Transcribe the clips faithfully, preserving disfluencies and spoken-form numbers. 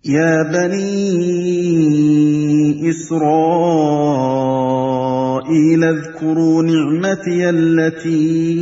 يا بني إسرائيل اذكروا نعمتي التي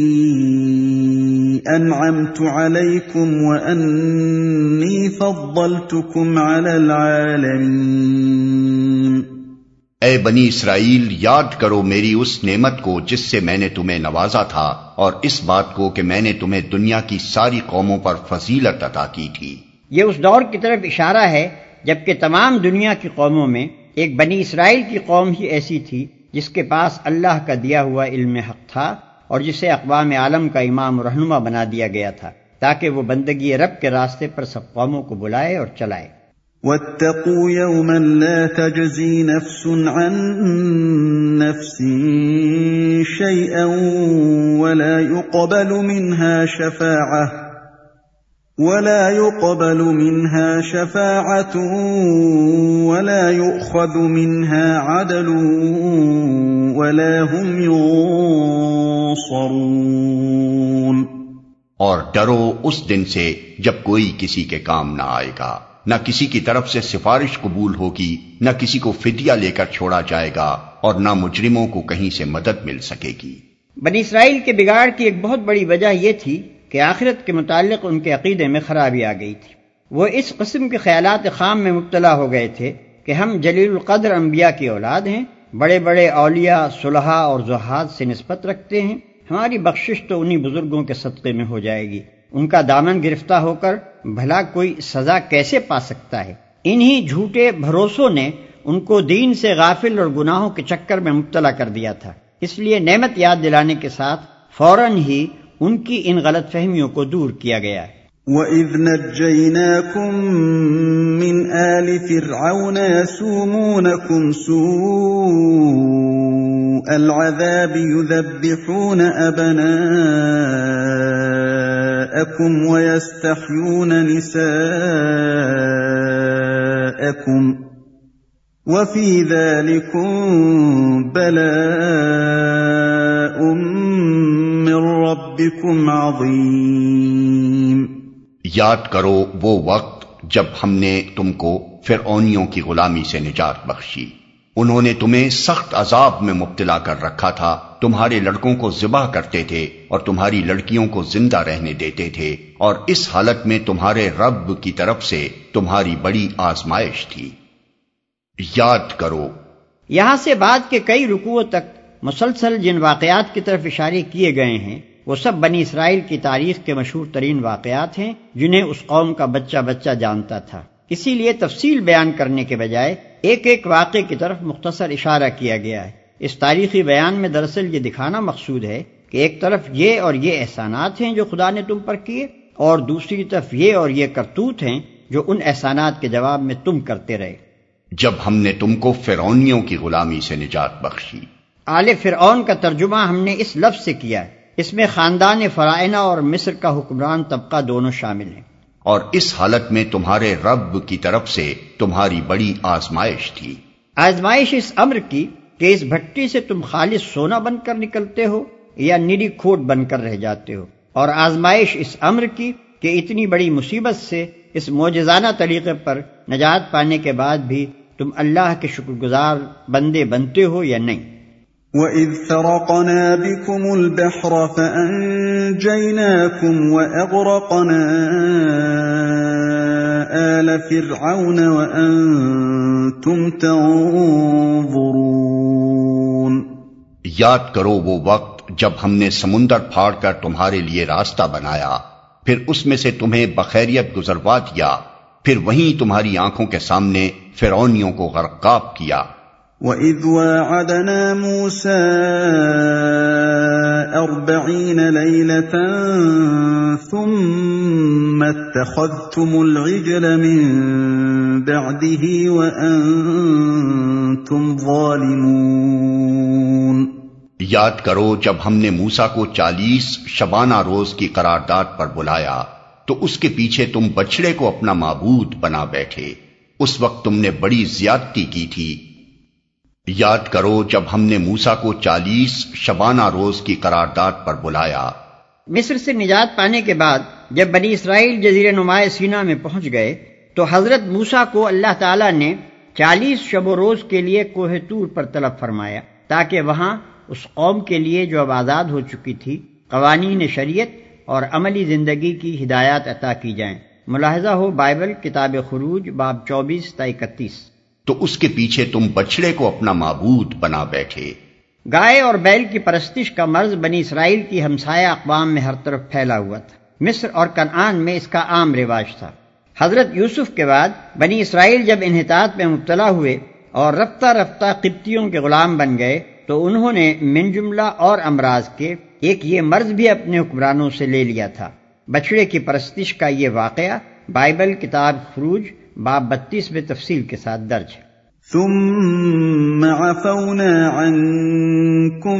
أنعمت عليكم وأني فضلتكم على العالمين۔ اے بنی اسرائیل، یاد کرو میری اس نعمت کو جس سے میں نے تمہیں نوازا تھا، اور اس بات کو کہ میں نے تمہیں دنیا کی ساری قوموں پر فضیلت عطا کی تھی۔ یہ اس دور کی طرف اشارہ ہے جبکہ تمام دنیا کی قوموں میں ایک بنی اسرائیل کی قوم ہی ایسی تھی جس کے پاس اللہ کا دیا ہوا علم حق تھا اور جسے اقوام عالم کا امام و رہنما بنا دیا گیا تھا تاکہ وہ بندگی رب کے راستے پر سب قوموں کو بلائے اور چلائے۔ واتقوا يوما لا تجزي نفس عن نفس شيئا ولا يقبل منها شفاعة ولا يقبل منها شفاعة ولا يؤخذ منها عدل ولا هم ينصرون۔ اور ڈرو اس دن سے جب کوئی کسی کے کام نہ آئے گا، نہ کسی کی طرف سے سفارش قبول ہوگی، نہ کسی کو فدیہ لے کر چھوڑا جائے گا، اور نہ مجرموں کو کہیں سے مدد مل سکے گی۔ بنی اسرائیل کے بگاڑ کی ایک بہت بڑی وجہ یہ تھی کہ آخرت کے متعلق ان کے عقیدے میں خرابی آ گئی تھی۔ وہ اس قسم کے خیالات خام میں مبتلا ہو گئے تھے کہ ہم جلیل القدر انبیاء کی اولاد ہیں، بڑے بڑے اولیاء، صلحاء اور زہاد سے نسبت رکھتے ہیں، ہماری بخشش تو انہی بزرگوں کے صدقے میں ہو جائے گی، ان کا دامن گرفتہ ہو کر بھلا کوئی سزا کیسے پا سکتا ہے۔ انہی جھوٹے بھروسوں نے ان کو دین سے غافل اور گناہوں کے چکر میں مبتلا کر دیا تھا، اس لیے نعمت یاد دلانے کے ساتھ فوراً ہی ان کی ان غلط فہمیوں کو دور کیا گیا ہے۔ وَإِذْ نَجَّيْنَاكُمْ مِنْ آلِ فِرْعَوْنَ يَسُومُونَكُمْ سُوءَ الْعَذَابِ يُذَبِّحُونَ أَبْنَاءَكُمْ وَيَسْتَحْيُونَ نِسَاءَكُمْ وَفِي ذَلِكُمْ بَلَاءٌ مِّن رَّبِّكُمْ عَظِيمٌ۔ یاد کرو وہ وقت جب ہم نے تم کو فرعونیوں کی غلامی سے نجات بخشی، انہوں نے تمہیں سخت عذاب میں مبتلا کر رکھا تھا، تمہارے لڑکوں کو ذبح کرتے تھے اور تمہاری لڑکیوں کو زندہ رہنے دیتے تھے، اور اس حالت میں تمہارے رب کی طرف سے تمہاری بڑی آزمائش تھی۔ یاد کرو۔ یہاں سے بعد کے کئی رکوعوں تک مسلسل جن واقعات کی طرف اشارے کیے گئے ہیں وہ سب بنی اسرائیل کی تاریخ کے مشہور ترین واقعات ہیں جنہیں اس قوم کا بچہ بچہ جانتا تھا، اسی لیے تفصیل بیان کرنے کے بجائے ایک ایک واقعے کی طرف مختصر اشارہ کیا گیا ہے۔ اس تاریخی بیان میں دراصل یہ دکھانا مقصود ہے کہ ایک طرف یہ اور یہ احسانات ہیں جو خدا نے تم پر کیے، اور دوسری طرف یہ اور یہ کرتوت ہیں جو ان احسانات کے جواب میں تم کرتے رہے۔ جب ہم نے تم کو فرعونیوں کی غلامی سے نجات بخشی۔ آل فرعون کا ترجمہ ہم نے اس لفظ سے کیا ہے، اس میں خاندان فرعونہ اور مصر کا حکمران طبقہ دونوں شامل ہیں۔ اور اس حالت میں تمہارے رب کی طرف سے تمہاری بڑی آزمائش تھی۔ آزمائش اس امر کی کہ اس بھٹی سے تم خالص سونا بن کر نکلتے ہو یا نری کھوٹ بن کر رہ جاتے ہو، اور آزمائش اس امر کی کہ اتنی بڑی مصیبت سے اس معجزانہ طریقے پر نجات پانے کے بعد بھی تم اللہ کے شکر گزار بندے بنتے ہو یا نہیں۔ وَإِذْ فَرَقْنَا بِكُمُ الْبَحْرَ فَأَنْجَيْنَاكُمْ وَأَغْرَقْنَا آلَ فِرْعَوْنَ وَأَنْتُمْ تَنظُرُونَ۔ یاد کرو وہ وقت جب ہم نے سمندر پھاڑ کر تمہارے لیے راستہ بنایا، پھر اس میں سے تمہیں بخیریت گزروا دیا، پھر وہیں تمہاری آنکھوں کے سامنے فرعونیوں کو غرقاب کیا۔ وَإِذْ وَاعَدْنَا مُوسَىٰ أَرْبَعِينَ لَيْلَةً ثُمَّ اتَّخَذْتُمُ الْعِجْلَ مِن بَعْدِهِ وَأَنْتُمْ ظَالِمُونَ۔ یاد کرو جب ہم نے موسیٰ کو چالیس شبانہ روز کی قرارداد پر بلایا تو اس کے پیچھے تم بچڑے کو اپنا معبود بنا بیٹھے، اس وقت تم نے بڑی زیادتی کی تھی۔ یاد کرو جب ہم نے موسیٰ کو چالیس شبانہ روز کی قرارداد پر بلایا۔ مصر سے نجات پانے کے بعد جب بنی اسرائیل جزیرہ نما سینا میں پہنچ گئے تو حضرت موسیٰ کو اللہ تعالیٰ نے چالیس شب و روز کے لیے کوہ طور پر طلب فرمایا تاکہ وہاں اس قوم کے لیے جو اب آزاد ہو چکی تھی قوانین شریعت اور عملی زندگی کی ہدایات عطا کی جائیں۔ ملاحظہ ہو بائبل کتاب خروج باب چوبیس تا اکتیس۔ تو اس کے پیچھے تم بچڑے کو اپنا معبود بنا بیٹھے۔ گائے اور بیل کی پرستش کا مرض بنی اسرائیل کی ہمسایہ اقوام میں ہر طرف پھیلا ہوا تھا۔ مصر اور کنعان میں اس کا عام رواج تھا۔ حضرت یوسف کے بعد بنی اسرائیل جب انحطاط میں مبتلا ہوئے اور رفتہ رفتہ قبطیوں کے غلام بن گئے تو انہوں نے من جملہ اور امراض کے ایک یہ مرض بھی اپنے حکمرانوں سے لے لیا تھا۔ بچڑے کی پرستش کا یہ واقعہ بائبل کتاب خروج باب بتیس میں تفصیل کے ساتھ درج ہے۔ ثم عفونا عنكم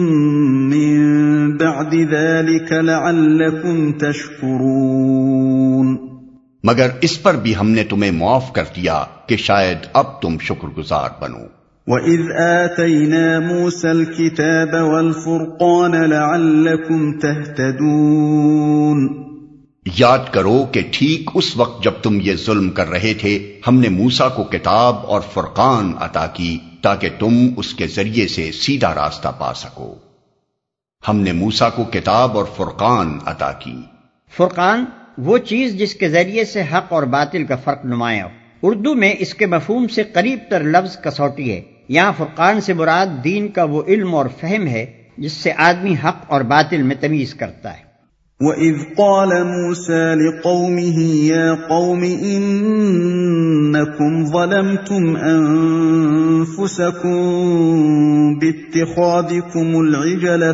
من بعد ذلك لعلكم تشكرون، مگر اس پر بھی ہم نے تمہیں معاف کر دیا کہ شاید اب تم شکر گزار بنو۔ وَإِذْ آتَيْنَا مُوسَى الْكِتَابَ وَالْفُرْقَانَ لَعَلَّكُمْ تَهْتَدُونَ، یاد کرو کہ ٹھیک اس وقت جب تم یہ ظلم کر رہے تھے ہم نے موسیٰ کو کتاب اور فرقان عطا کی تاکہ تم اس کے ذریعے سے سیدھا راستہ پا سکو۔ ہم نے موسیٰ کو کتاب اور فرقان عطا کی۔ فرقان وہ چیز جس کے ذریعے سے حق اور باطل کا فرق نمایاں ہو۔ اردو میں اس کے مفہوم سے قریب تر لفظ کسوٹی ہے۔ یہاں فرقان سے مراد دین کا وہ علم اور فہم ہے جس سے آدمی حق اور باطل میں تمیز کرتا ہے۔ وَإِذْ قَالَ مُوسَى لِقَوْمِهِ يَا قَوْمِ إِنَّكُمْ ظَلَمْتُمْ أَنفُسَكُمْ بِاتِّخَاذِكُمُ الْعِجْلَ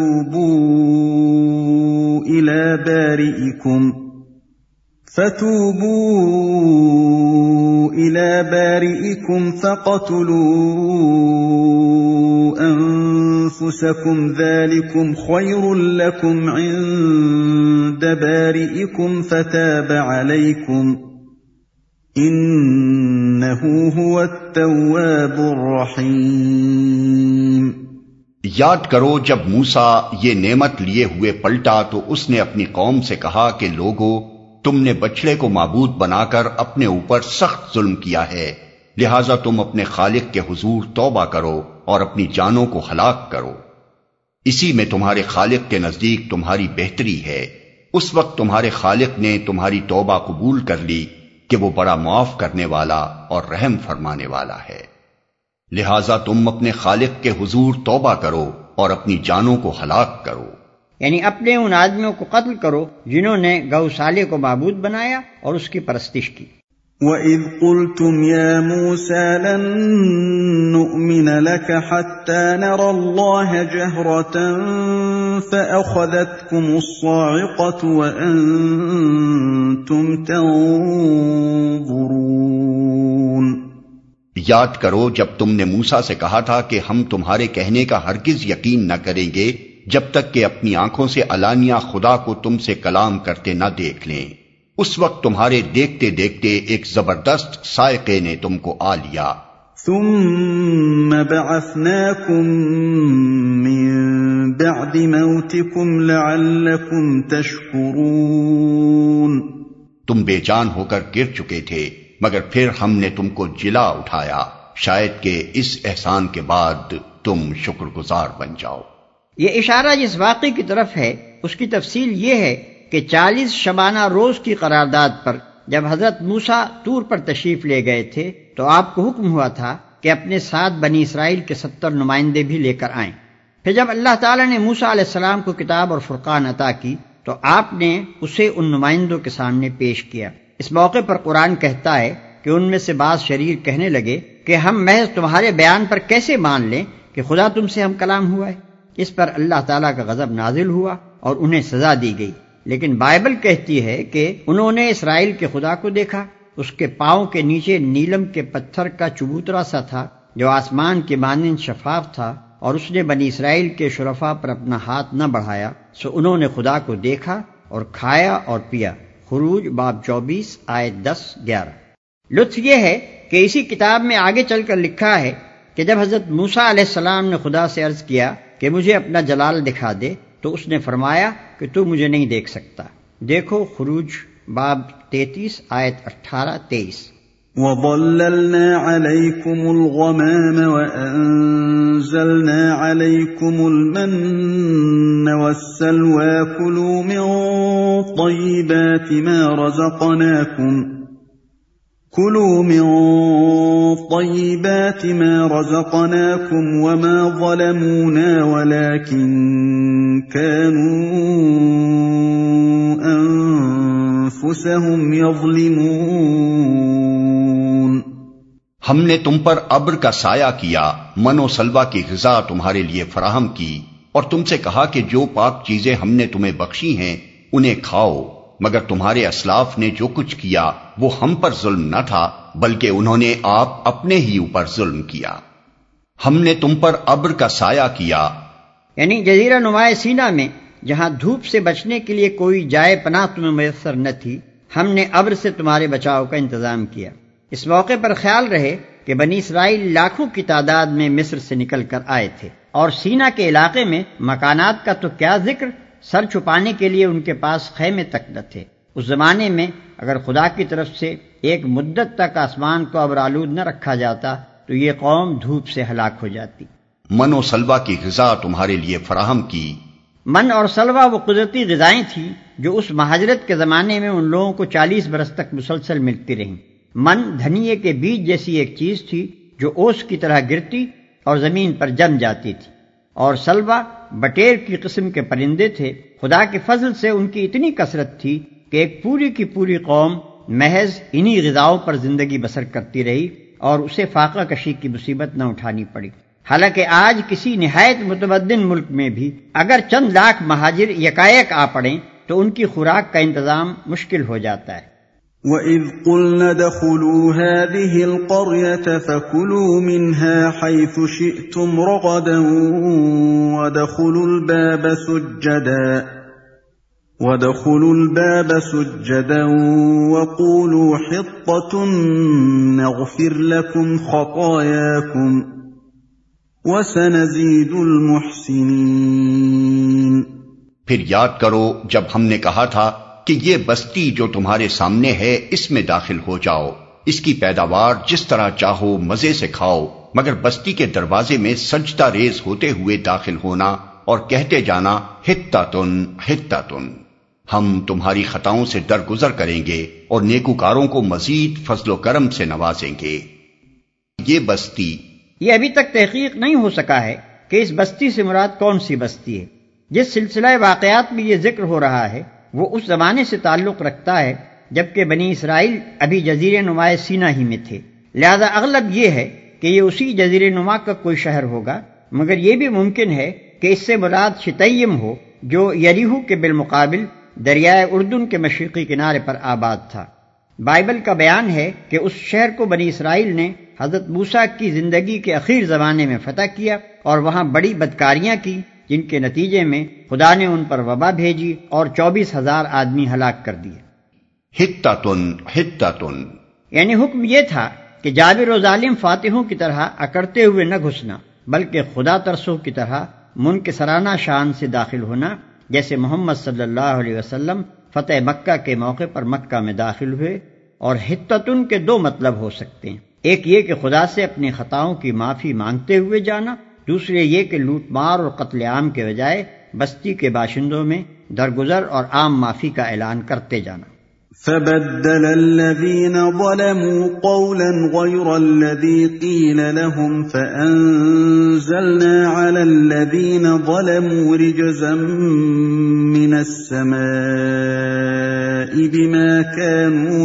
فَتُوبُوا إِلَى بَارِئِكُمْ فتوبوا إلى بارئكم فقتلوا أنفسكم ذلكم خير لكم عند بارئكم فتاب عليكم إنه هو التواب الرحيم۔ یاد کرو جب موسیٰ یہ نعمت لیے ہوئے پلٹا تو اس نے اپنی قوم سے کہا کہ لوگو تم نے بچڑے کو معبود بنا کر اپنے اوپر سخت ظلم کیا ہے، لہذا تم اپنے خالق کے حضور توبہ کرو اور اپنی جانوں کو ہلاک کرو، اسی میں تمہارے خالق کے نزدیک تمہاری بہتری ہے۔ اس وقت تمہارے خالق نے تمہاری توبہ قبول کر لی کہ وہ بڑا معاف کرنے والا اور رحم فرمانے والا ہے، لہذا تم اپنے خالق کے حضور توبہ کرو اور اپنی جانوں کو ہلاک کرو، یعنی اپنے ان آدمیوں کو قتل کرو جنہوں نے گوسالے کو معبود بنایا اور اس کی پرستش کی۔ وَإِذْ قُلْتُمْ يَا مُوسَى لَن نُّؤْمِنَ لَكَ حَتَّى نَرَى اللَّهَ جَهْرَةً فَأَخَذَتْكُمُ الصَّاعِقَةُ وَأَنتُمْ تَنظُرُونَ، یاد کرو جب تم نے موسیٰ سے کہا تھا کہ ہم تمہارے کہنے کا ہرگز یقین نہ کریں گے جب تک کہ اپنی آنکھوں سے علانیہ خدا کو تم سے کلام کرتے نہ دیکھ لیں۔ اس وقت تمہارے دیکھتے دیکھتے ایک زبردست سائقے نے تم کو آ لیا۔ ثم بعثناكم من بعد موتكم لعلكم تشكرون، تم بے جان ہو کر گر چکے تھے مگر پھر ہم نے تم کو جلا اٹھایا، شاید کہ اس احسان کے بعد تم شکر گزار بن جاؤ۔ یہ اشارہ جس واقعے کی طرف ہے اس کی تفصیل یہ ہے کہ چالیس شبانہ روز کی قرارداد پر جب حضرت موسیٰ طور پر تشریف لے گئے تھے تو آپ کو حکم ہوا تھا کہ اپنے ساتھ بنی اسرائیل کے ستر نمائندے بھی لے کر آئیں۔ پھر جب اللہ تعالیٰ نے موسیٰ علیہ السلام کو کتاب اور فرقان عطا کی تو آپ نے اسے ان نمائندوں کے سامنے پیش کیا۔ اس موقع پر قرآن کہتا ہے کہ ان میں سے بعض شریر کہنے لگے کہ ہم محض تمہارے بیان پر کیسے مان لیں کہ خدا تم سے ہم کلام ہوا ہے۔ اس پر اللہ تعالیٰ کا غضب نازل ہوا اور انہیں سزا دی گئی، لیکن بائبل کہتی ہے کہ انہوں نے اسرائیل کے خدا کو دیکھا، اس کے پاؤں کے نیچے نیلم کے پتھر کا چبوترا سا تھا جو آسمان کے مانند شفاف تھا، اور اس نے بنی اسرائیل کے شرفاء پر اپنا ہاتھ نہ بڑھایا، سو انہوں نے خدا کو دیکھا اور کھایا اور پیا۔ خروج باب چوبیس آیت دس گیارہ۔ لطف یہ ہے کہ اسی کتاب میں آگے چل کر لکھا ہے کہ جب حضرت موسیٰ علیہ السلام نے خدا سے عرض کیا کہ مجھے اپنا جلال دکھا دے تو اس نے فرمایا کہ تو مجھے نہیں دیکھ سکتا۔ دیکھو خروج باب تینتیس آیت اٹھارہ تیئیس۔ وَظَلَّلْنَا عَلَيْكُمُ الْغَمَامَ وَأَنزَلْنَا عَلَيْكُمُ الْمَنَّ وَالسَّلْوَىٰ كُلُوا مِن طَيِّبَاتِ مَا رَزَقْنَاكُمْ كُلُوا مِن طَيِّبَاتِ مَا رَزَقْنَاكُمْ وَمَا ظَلَمُونَا وَلَٰكِن كَانُوا أَنفُسَهُمْ يَظْلِمُونَ۔ ہم نے تم پر ابر کا سایہ کیا، من و سلوہ کی غذا تمہارے لیے فراہم کی، اور تم سے کہا کہ جو پاک چیزیں ہم نے تمہیں بخشی ہیں انہیں کھاؤ، مگر تمہارے اسلاف نے جو کچھ کیا وہ ہم پر ظلم نہ تھا بلکہ انہوں نے آپ اپنے ہی اوپر ظلم کیا۔ ہم نے تم پر ابر کا سایہ کیا، یعنی جزیرہ نما سینا میں جہاں دھوپ سے بچنے کے لیے کوئی جائے پناہ تمہیں میسر نہ تھی، ہم نے ابر سے تمہارے بچاؤ کا انتظام کیا۔ اس موقع پر خیال رہے کہ بنی اسرائیل لاکھوں کی تعداد میں مصر سے نکل کر آئے تھے، اور سینا کے علاقے میں مکانات کا تو کیا ذکر، سر چھپانے کے لیے ان کے پاس خیمے تک نہ تھے۔ اس زمانے میں اگر خدا کی طرف سے ایک مدت تک آسمان کو ابرآلود نہ رکھا جاتا تو یہ قوم دھوپ سے ہلاک ہو جاتی۔ من و سلوہ کی غذا تمہارے لیے فراہم کی۔ من اور سلوہ وہ قدرتی غذائیں تھیں جو اس مہاجرت کے زمانے میں ان لوگوں کو چالیس برس تک مسلسل ملتی رہیں۔ من دھنیے کے بیج جیسی ایک چیز تھی جو اوس کی طرح گرتی اور زمین پر جم جاتی تھی، اور سلوہ بٹیر کی قسم کے پرندے تھے۔ خدا کے فضل سے ان کی اتنی کثرت تھی کہ ایک پوری کی پوری قوم محض انہی غذاؤں پر زندگی بسر کرتی رہی اور اسے فاقہ کشی کی مصیبت نہ اٹھانی پڑی۔ حالانکہ آج کسی نہایت متمدن ملک میں بھی اگر چند لاکھ مہاجر یکایک آ پڑیں تو ان کی خوراک کا انتظام مشکل ہو جاتا ہے۔ وَإِذْ قُلْنَا ادْخُلُوا هَٰذِهِ الْقَرْيَةَ فَكُلُوا مِنْهَا حَيْثُ شِئْتُمْ رَغَدًا وَادْخُلُوا الْبَابَ سُجَّدًا وَادْخُلُوا الْبَابَ سُجَّدًا وَقُولُوا حِطَّةٌ نَغْفِرْ لَكُمْ خَطَايَاكُمْ وَسَنَزِيدُ الْمُحْسِنِينَ۔ پھر یاد کرو جب ہم نے کہا تھا کہ یہ بستی جو تمہارے سامنے ہے اس میں داخل ہو جاؤ، اس کی پیداوار جس طرح چاہو مزے سے کھاؤ، مگر بستی کے دروازے میں سجدہ ریز ہوتے ہوئے داخل ہونا اور کہتے جانا حتّۃن حتّۃن، ہم تمہاری خطاؤں سے درگزر کریں گے اور نیکوکاروں کو مزید فضل و کرم سے نوازیں گے۔ یہ بستی، یہ ابھی تک تحقیق نہیں ہو سکا ہے کہ اس بستی سے مراد کون سی بستی ہے۔ جس سلسلہ واقعات میں یہ ذکر ہو رہا ہے وہ اس زمانے سے تعلق رکھتا ہے جبکہ بنی اسرائیل ابھی جزیرہ نما سینا ہی میں تھے، لہذا اغلب یہ ہے کہ یہ اسی جزیرہ نما کا کوئی شہر ہوگا، مگر یہ بھی ممکن ہے کہ اس سے مراد شتیم ہو جو یریحو کے بالمقابل دریائے اردن کے مشرقی کنارے پر آباد تھا۔ بائبل کا بیان ہے کہ اس شہر کو بنی اسرائیل نے حضرت موسیٰ کی زندگی کے اخیر زمانے میں فتح کیا اور وہاں بڑی بدکاریاں کی، جن کے نتیجے میں خدا نے ان پر وبا بھیجی اور چوبیس ہزار آدمی ہلاک کر دیے۔ حتّۃن حتّۃن یعنی حکم یہ تھا کہ جابر و ظالم فاتحوں کی طرح اکڑتے ہوئے نہ گھسنا بلکہ خدا ترسوں کی طرح منکسرانہ شان سے داخل ہونا، جیسے محمد صلی اللہ علیہ وسلم فتح مکہ کے موقع پر مکہ میں داخل ہوئے۔ اور حتّۃن کے دو مطلب ہو سکتے ہیں، ایک یہ کہ خدا سے اپنی خطاؤں کی معافی مانگتے ہوئے جانا، دوسرے یہ کہ لوٹ مار اور قتل عام کے بجائے بستی کے باشندوں میں درگزر اور عام معافی کا اعلان کرتے جانا۔ فَبَدَّلَ الَّذِينَ ظَلَمُوا قَوْلًا غَيْرَ الَّذِي قِيلَ لَهُمْ فَأَنزَلْنَا عَلَى الَّذِينَ ظَلَمُوا رِجْزًا مِّنَ السَّمَاءِ بِمَا كَانُوا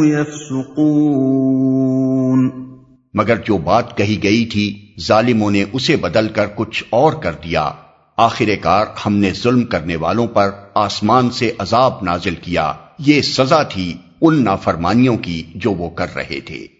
يَفْسُقُونَ۔ مگر جو بات کہی گئی تھی ظالموں نے اسے بدل کر کچھ اور کر دیا، آخر کار ہم نے ظلم کرنے والوں پر آسمان سے عذاب نازل کیا، یہ سزا تھی ان نافرمانیوں کی جو وہ کر رہے تھے۔